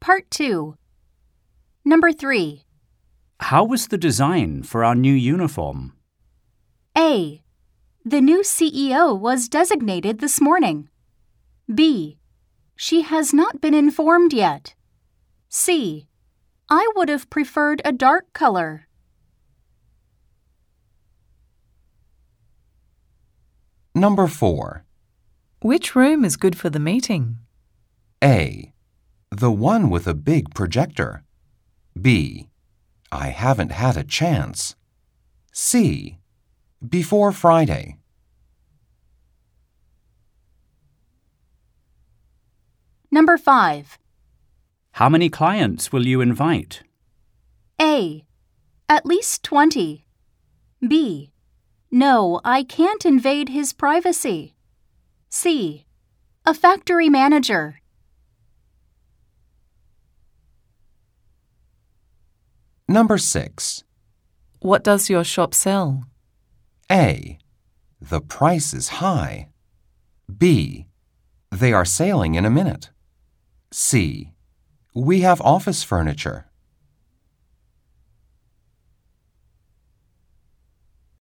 Part 2. Number 3. How was the design for our new uniform? A. The new CEO was designated this morning. B. She has not been informed yet. C. I would have preferred a dark color. Number 4. Which room is good for the meeting? A. The one with a big projector. B. I haven't had a chance. C. Before Friday. Number 5. How many clients will you invite? A. At least 20. B. No, I can't invade his privacy. C. A factory manager. Number 6. What does your shop sell? A. The price is high. B. They are sailing in a minute. C. We have office furniture.